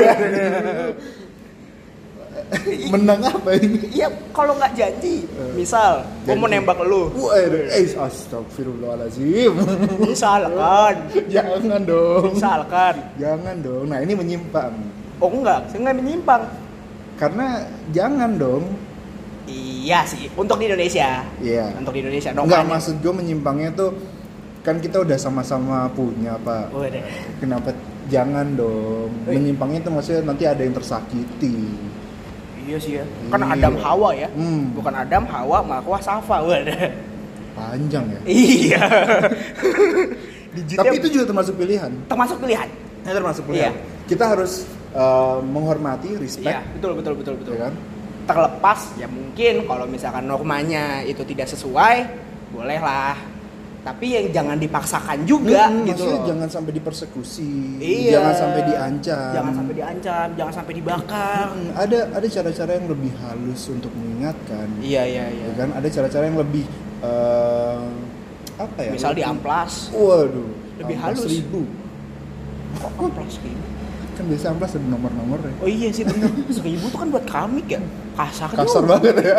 Menang apa ini? Iya kalau nggak janji, misal gue mau Janji. nembak lu, Wah, eh, astagfirullahaladzim. misalkan, Jangan dong. misalkan, Jangan dong. Nah, ini menyimpang. oh enggak, saya nggak menyimpang. Karena jangan dong. Iya sih, untuk di Indonesia. Iya. Untuk di Indonesia. Enggak, maksud gue menyimpangnya tuh kan kita udah sama-sama punya, Pak. Udah. Kenapa jangan dong? Eh. Menyimpangnya itu maksudnya nanti ada yang tersakiti. Iya sih ya. Kan Iya. Adam Hawa ya. Hmm. Bukan Adam Hawa, Marwah Safa. Waduh. Panjang ya. Iya. Digitnya Tapi itu juga termasuk pilihan. termasuk pilihan. Itu termasuk Iya. pilihan. Kita harus uh, menghormati, Iya, respect, betul betul betul betul. ya kan? Terlepas ya mungkin kalau misalkan normanya itu tidak sesuai, bolehlah. Tapi yang jangan dipaksakan juga Hmm, gitu maksudnya loh. jangan sampai dipersekusi, Iya. jangan sampai diancam. Jangan sampai diancam, jangan sampai dibakar. Hmm, ada ada cara-cara yang lebih halus untuk mengingatkan. Iya iya iya. Ya kan? Ada cara-cara yang lebih uh, apa ya? Misal lebih- diamplas. Waduh. Lebih amplas halus. Seribu. Kok amplas gitu? Kan biasa amplas ada nomor-nomornya. Oh iya sih bener. Seribu tuh kan buat komik ya. Kasar Kasar juga. banget ya.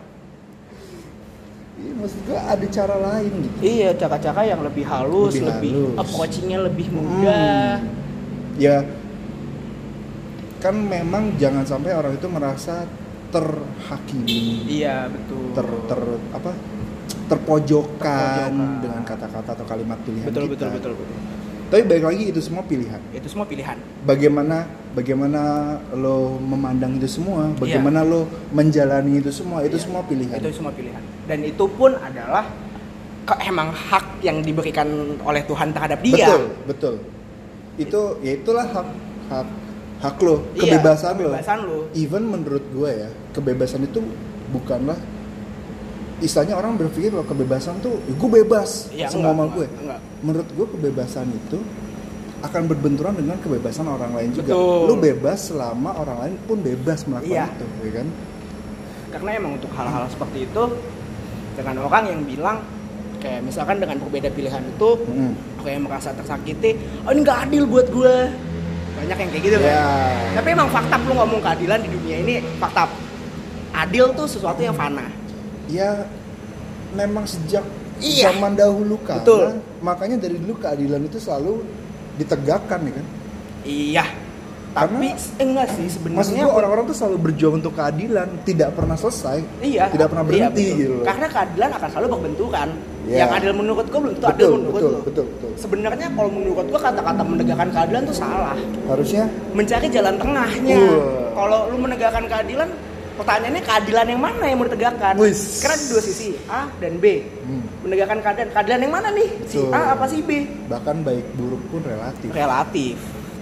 Iya, maksud gua ada cara lain gitu. Iya, cara-cara yang lebih halus, Lebih lebih, halus. approaching-nya lebih mudah. Hmm. Ya kan memang jangan sampai orang itu merasa terhakimi, Iya, betul. ter ter apa? Terpojokkan, Terpojokkan. dengan kata-kata atau kalimat pilihan betul, kita. betul, betul, betul. Tapi balik lagi itu semua pilihan. Itu semua pilihan. Bagaimana bagaimana lo memandang itu semua, bagaimana lo menjalani itu semua, itu Iya, semua pilihan. Itu semua pilihan. Dan itu pun adalah ke, emang hak yang diberikan oleh Tuhan terhadap dia. Betul, betul. Itu ya itulah hak hak hak lo, Iya, kebebasan, kebebasan lo. lo. Even menurut gue ya, kebebasan itu bukanlah istilahnya orang berpikir kalau kebebasan tuh ya gue bebas Iya, semua enggak, sama enggak, gue. enggak. Menurut gue kebebasan itu akan berbenturan dengan kebebasan orang lain juga. Betul. Lu bebas selama orang lain pun bebas melakukan Iya. itu, ya kan? Karena emang untuk hal-hal seperti itu dengan orang yang bilang kayak misalkan dengan berbeda pilihan itu Mm. kayak merasa tersakiti, oh ini nggak adil buat gue. Banyak yang kayak gitu kan. Ya. Tapi emang fakta lu ngomong keadilan di dunia ini fakta. Adil tuh sesuatu yang fana. Ya memang sejak Iya. zaman dahulu kala, Betul. makanya dari dulu keadilan itu selalu ditegakkan ya kan? Iya. Tapi Karena- eh, enggak sih Maksud sebenarnya. gua orang-orang tuh selalu berjuang untuk keadilan, tidak pernah selesai, Iya. tidak pernah iya, berhenti betul. gitu loh. Karena keadilan akan selalu berbenturan. Iya. Yang adil menurut gua belum tentu adil Betul, menurut betul, lu. betul, betul. Sebenarnya kalau menurut gua kata-kata menegakkan keadilan tuh salah. Harusnya Mencari jalan tengahnya. Wah. Kalau lu menegakkan keadilan, pertanyaannya keadilan yang mana yang mau ditegakkan? Wis. Karena ada dua sisi, A dan B. hmm, Menegakkan keadilan, keadilan yang mana nih? Si Betul. A apa si B? bahkan baik buruk pun relatif. Relatif.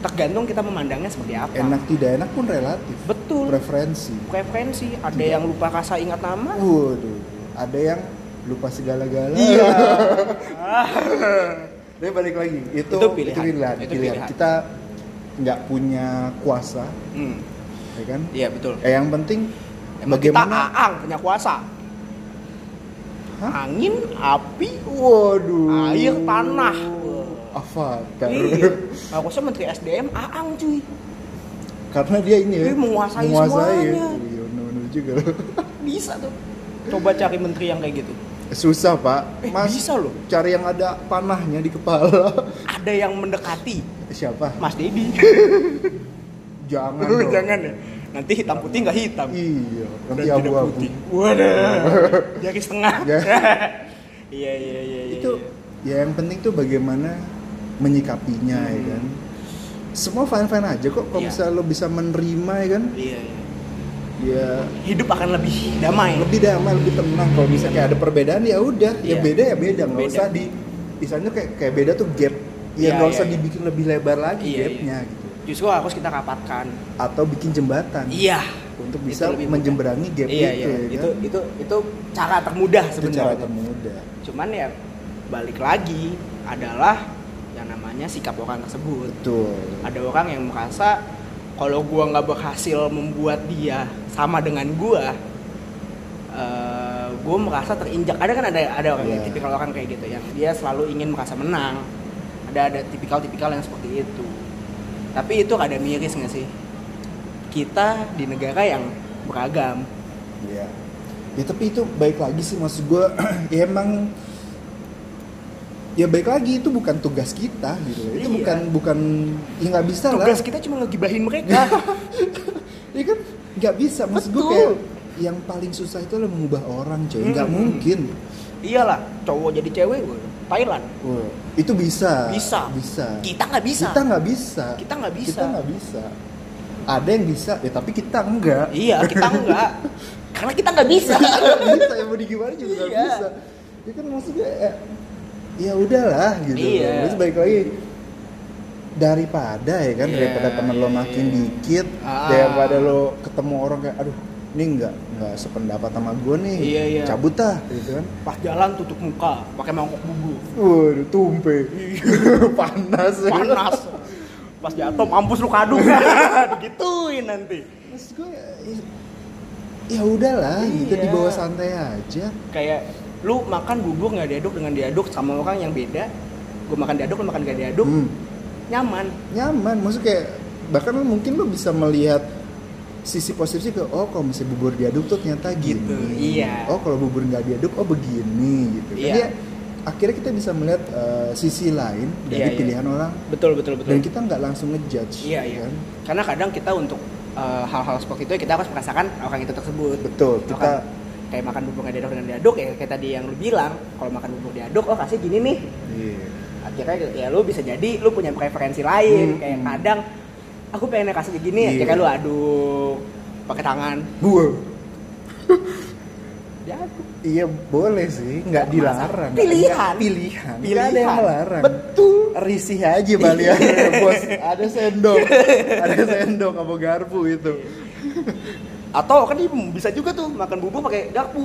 Tergantung kita memandangnya seperti apa. Enak tidak enak pun relatif. Betul. Preferensi. Preferensi. Ada Tidak. yang lupa rasa ingat nama. Waduh. Ada yang lupa segala-gala. Iya. Tapi balik lagi, itu, Itu pilihan. itu pilihan. Itu pilihan. pilihan. Kita nggak punya kuasa, Hmm. ya kan? Iya betul. Eh, yang penting Emang bagaimana? kita aang punya kuasa. Hah? Angin, api, Waduh. air, tanah. Avatar. Iya. Harusnya Menteri S D M aang cuy. Karena dia ini ya. Dia menguasai ya. semuanya. Iya, bener-bener juga loh. Bisa tuh. Coba cari menteri yang kayak gitu. Susah, Pak. Eh, Mas, bisa loh. cari yang ada panahnya di kepala. Ada yang mendekati Siapa? Mas Dedi. Jangan Aduh, dong. jangan ya. Nanti hitam putih nggak hitam. Iya, nanti Dan tidak abu-abu. putih. Waduh. Jari setengah. Ya. Iya iya iya iya. Itu iya. ya yang penting tuh bagaimana menyikapinya Hmm. ya kan. Semua fine-fine aja kok kalau Iya. misalnya lo bisa menerima ya kan. Iya iya. Ya Hidup akan lebih damai. lebih damai, lebih tenang. Kalau misalnya kayak ada perbedaan ya udah, ya Iya. beda ya beda, nggak Beda. usah di misalnya kayak kayak beda tuh gap. Ya Iya, nggak iya, usah iya. dibikin lebih lebar lagi Iya, gapnya iya. gitu. Justru harus kita rapatkan. Atau bikin jembatan. Iya. Untuk Itu bisa lebih mudah. menjemberangi gap Iya itu iya. ya Itu kan? itu itu cara termudah Itu sebenarnya. cara termudah. Cuman ya balik lagi adalah yang namanya sikap orang tersebut. Betul. Ada orang yang merasa kalau gua nggak berhasil membuat dia sama dengan gua, uh, gua merasa terinjak. Ada kan ada ada orang Iya. yang tipikal orang kayak gitu yang dia selalu ingin merasa menang. Ada ada tipikal-tipikal yang seperti itu. Tapi itu ada miris nggak sih? Kita di negara yang beragam. Iya. Ya tapi itu baik lagi sih maksud gue. Ya emang ya baik lagi itu bukan tugas kita gitu loh. Itu Iya. bukan bukan ya nggak bisa lah. Tugas kita cuma ngegibahin mereka. Ya kan nggak bisa maksud gue Betul. kayak yang paling susah itu adalah mengubah orang coy. Nggak Hmm. mungkin. Iyalah, cowok jadi cewek gue. Thailand. Wah, itu bisa. Bisa. Bisa. Kita nggak bisa. Kita nggak bisa. Kita nggak bisa. Kita nggak bisa. Ada yang bisa, ya tapi kita enggak. Iya, kita enggak. Karena kita nggak bisa. Nggak bisa, ya mau di gimana juga nggak Iya. bisa. Ya kan maksudnya ya, ya udahlah gitu. Iya. Terus balik lagi daripada ya kan Iya, daripada temen lo iya, makin iya. dikit, Ah. daripada lo ketemu orang kayak aduh ini nggak nggak sependapat sama gue nih, Iya, iya. cabut ah gitu kan. Pas jalan tutup muka, pakai mangkok bubur. Waduh tumpe, panas. Panas. Pas jatuh mampus lu kadung. Digituin nanti. Maksud gue ya, ya udahlah gitu Iya. dibawa santai aja. Kayak lu makan bubur nggak diaduk dengan diaduk sama orang yang beda. Gue makan diaduk, lu makan gak diaduk. Hmm. Nyaman. Nyaman, maksudnya kayak bahkan lo mungkin lo bisa melihat sisi positifnya ke oh kalau misalnya bubur diaduk tuh ternyata gini. Gitu, iya. Oh kalau bubur nggak diaduk oh begini gitu. Iya. Jadi ya, akhirnya kita bisa melihat uh, sisi lain dari Iya, iya. pilihan orang Betul, betul, betul. dan kita nggak langsung ngejudge. Iya, ya iya. kan? Karena kadang kita untuk uh, hal-hal seperti itu kita harus merasakan orang itu tersebut. Betul. Kita Makan- kayak makan bubur nggak diaduk dengan diaduk ya kayak tadi yang lu bilang, kalau makan bubur diaduk oh kasih gini nih. iya. Akhirnya ya lu bisa jadi lu punya preferensi lain. Hmm, Kayak hmm. kadang aku pengen kasih gini, Iya. akhirnya lu aduk pakai tangan. Gua. Diaduk. Iya boleh sih, nggak Nggak dilarang. masalah. Pilihan. Nggak- Pilihan. Nggak Pilihan. ada yang melarang. Betul. Risih aja balian bos. Ada sendok, ada sendok sama garpu itu. Atau kan dia bisa juga tuh makan bubur pakai garpu.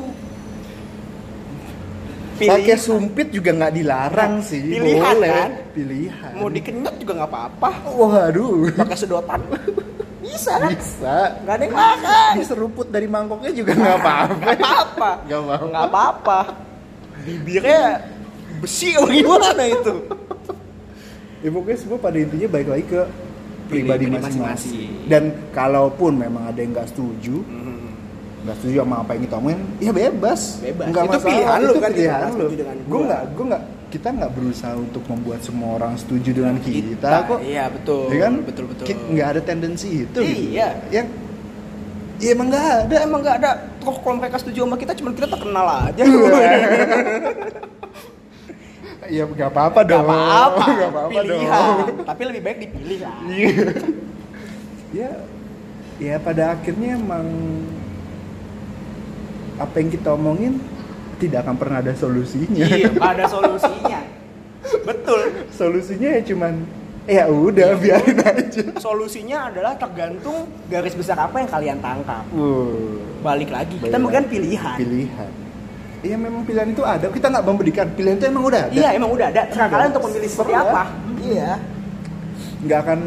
Pakai sumpit juga nggak dilarang sih, Pilihan, boleh. kan? Pilihan. Mau dikenyot juga nggak apa-apa. Waduh, Pakai sedotan. Bisa kan? bisa. Nggak ada yang makan. Diseruput dari mangkoknya juga nggak apa-apa. Nggak apa-apa. Nggak apa-apa. Nggak apa-apa. Bibirnya besi apa gimana itu? Ya pokoknya semua pada intinya balik lagi ke pribadi Pribadi masing-masing. masing-masing. Dan kalaupun memang ada yang nggak setuju, Hmm. nggak setuju sama apa yang kita omongin, ya bebas. Bebas. Nggak Itu masalah. pilihan lu itu kan, kita pilihan nggak lu. setuju dengan Gue gua. nggak, gue nggak, kita nggak berusaha untuk membuat semua orang setuju dengan kita, kok. Iya betul. Ya kan? Betul betul. Ki- nggak ada tendensi itu. gitu. Iya. Yang, ya emang nggak ada. Ada emang nggak ada. Toh kalau mereka setuju sama kita, cuman kita terkenal aja. Ya nggak apa-apa Gak dong. apa-apa. Nggak apa-apa Pilihan. dong. Tapi lebih baik dipilih lah. Iya. Ya, ya pada akhirnya emang apa yang kita omongin tidak akan pernah ada solusinya. Iya, nggak ada solusinya. Betul. Solusinya ya cuman Ya udah, Ya biarin udah. aja. Solusinya adalah tergantung garis besar apa yang kalian tangkap. Uh, Balik lagi, kita Balik memberikan lagi. pilihan. Pilihan. Iya memang pilihan itu ada. Kita nggak memberikan pilihan itu emang udah ada. Iya, emang udah ada. Terserah Udah. kalian untuk memilih seperti Terserah. apa. Iya. Nggak akan.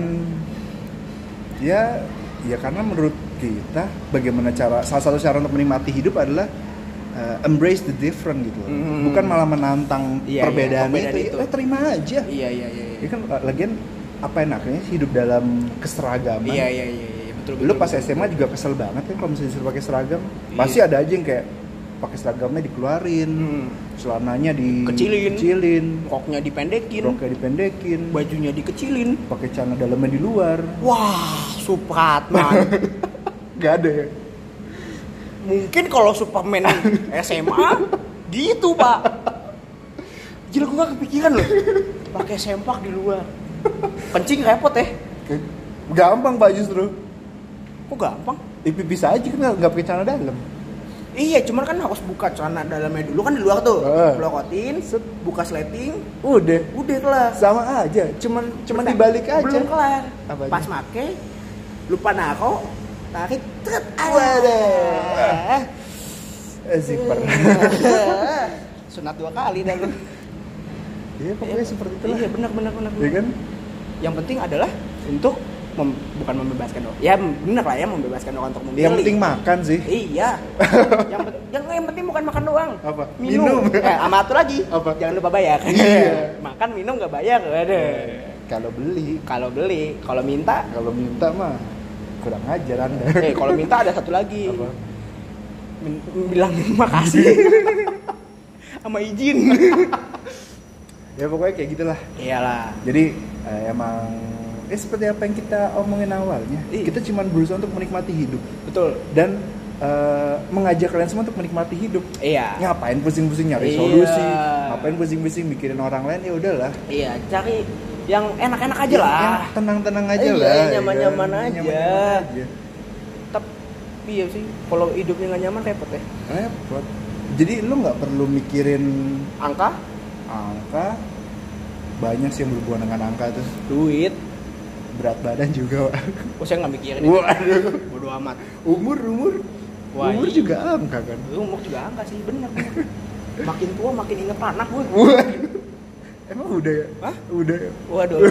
Ya, ya karena menurut kita bagaimana cara salah satu cara untuk menikmati hidup adalah uh, embrace the different gitu. loh. Hmm. Bukan malah menantang Iya, perbedaan, iya, perbedaan itu. itu. Eh, terima aja. Iya, iya, iya. Ya kan lagian apa enaknya sih hidup dalam keseragaman. Iya, iya, iya, iya. Betul, Lu betul, pas betul, S M A betul. juga kesel banget kan kalau misalnya disuruh pakai seragam. Iya. Pasti ada aja yang kayak pakai seragamnya dikeluarin, Hmm. celananya Kecilin. dikecilin, Roknya dipendekin, roknya dipendekin, bajunya dikecilin. pakai celana dalamnya di luar. Wah, Supratman. Gak ada ya. Mungkin kalau Superman S M A gitu, Pak. Gila, gue gak kepikiran loh. Pakai sempak di luar. Kencing repot ya. Gampang Pak justru. Kok gampang? Ya, bisa aja kan nggak nggak pakai celana dalam. Iya, cuman kan harus buka celana dalamnya dulu kan di luar tuh. Eh. Pelokotin, set, buka sleting, Udah. udah kelar. Sama aja, cuman cuman Bentar, dibalik aja. Belum kelar. Apa aja? Pas make, lupa naro, tarik, tret, Wadah. Eh, zipper. Sunat dua kali dah lu. Iya pokoknya seperti itulah. Iya, benar benar benar. Iya kan? Yang penting adalah untuk mem- bukan membebaskan orang. Ya benar lah ya, membebaskan orang untuk memilih. Yang penting makan sih. Iya. yang, pen- yang yang penting bukan makan doang. Apa? Minum. Minum. Eh, sama satu lagi. Apa? Jangan lupa bayar. Iya. Makan minum nggak bayar, ada. Kalau beli, Kalau beli, kalau minta, kalau minta mah kurang ajar Anda. eh kalau minta ada satu lagi. Apa? Min- bilang makasih. Sama izin. Ya pokoknya kayak gitulah. Iyalah. Jadi eh, emang eh seperti apa yang kita omongin awalnya, Iya. kita cuma berusaha untuk menikmati hidup Betul. dan eh, mengajak kalian semua untuk menikmati hidup. Iya. Ngapain pusing-pusing nyari Iya. solusi? Ngapain pusing-pusing mikirin orang lain? Ya udahlah. Iya, cari yang enak-enak aja Yang- lah. yang tenang-tenang aja Iya, lah. ya nyaman-nyaman kan? aja. Nyaman-nyaman aja. Tapi iya sih, kalau hidupnya nggak nyaman repot ya. Repot. Jadi lu nggak perlu mikirin Angka, angka. Banyak sih yang berhubungan dengan angka tuh. duit, Berat badan juga. Pak. oh saya nggak mikirin itu. Waduh. Bodo amat. Umur, umur. Wah, umur iya. juga angka kan. Umur juga angka sih, bener bener. Makin tua makin inget anak gue. Waduh. Emang udah ya? Hah? Udah ya? Waduh.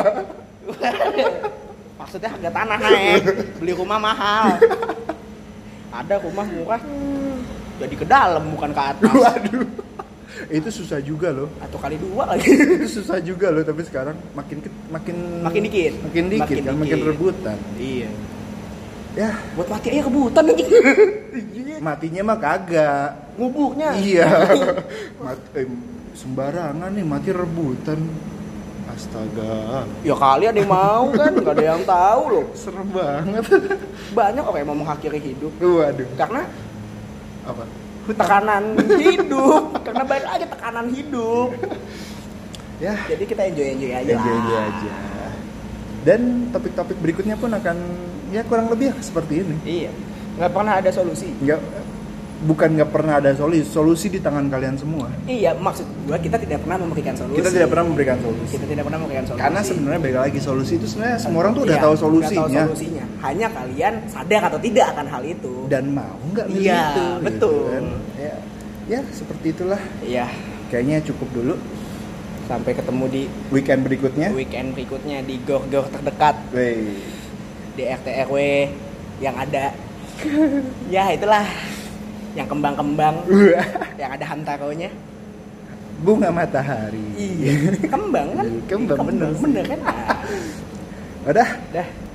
Maksudnya harga tanah naik, beli rumah mahal. Ada rumah murah, jadi ke dalam bukan ke atas. Waduh. Itu susah juga loh. Atau kali dua lagi. Itu susah juga loh, tapi sekarang makin ke- makin Makin dikit. Makin dikit Makin kan, makin dikit. rebutan. Iya. Ya, Buat mati aja kebutan anjing. matinya mah kagak. Ngubuknya. Iya. Mat- eh, sembarangan nih mati rebutan. Astaga. Ya kali ada yang mau kan, nggak ada yang tahu loh. Serem banget. Banyak orang yang mau mengakhiri hidup Waduh. karena Apa? tekanan hidup. Karena banyak aja tekanan hidup. Ya, Jadi kita enjoy enjoy aja. enjoy lah. enjoy aja. Dan topik-topik berikutnya pun akan ya kurang lebih seperti ini. Iya. Nggak pernah ada solusi. Nggak, bukan nggak pernah ada solusi, solusi di tangan kalian semua. Iya, maksud gua kita tidak pernah memberikan solusi. Kita tidak pernah memberikan solusi. Kita tidak pernah memberikan solusi. Karena sebenarnya balik lagi solusi itu sebenarnya semua orang tuh udah Iya, tahu udah solusinya. tahu solusinya. Hanya kalian sadar atau tidak akan hal itu. Dan mau nggak milih Iya, itu. betul. kan. Ya, ya seperti itulah. Iya. Kayaknya cukup dulu. Sampai ketemu di Weekend berikutnya. weekend berikutnya di gor-gor terdekat Wey. di R T R W yang ada. Ya itulah yang kembang-kembang, yang ada hamtaronya. Bunga matahari. Iya, kembang kan? Kembang, bener. bener kan? Nah, Udah. dah.